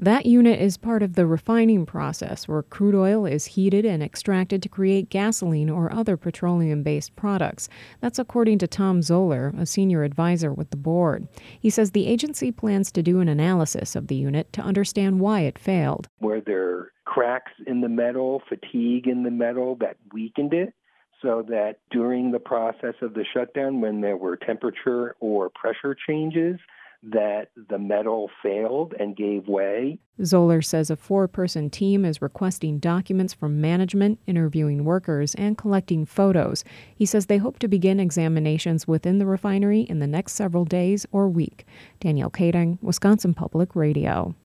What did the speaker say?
That unit is part of the refining process where crude oil is heated and extracted to create gasoline or other petroleum-based products. That's according to Tom Zoller, a senior advisor with the board. He says the agency plans to do an analysis of the unit to understand why it failed. Were there cracks in the metal, fatigue in the metal that weakened it? So that during the process of the shutdown, when there were temperature or pressure changes, that the metal failed and gave way. Zoller says a 4-person team is requesting documents from management, interviewing workers, and collecting photos. He says they hope to begin examinations within the refinery in the next several days or week. Danielle Kading, Wisconsin Public Radio.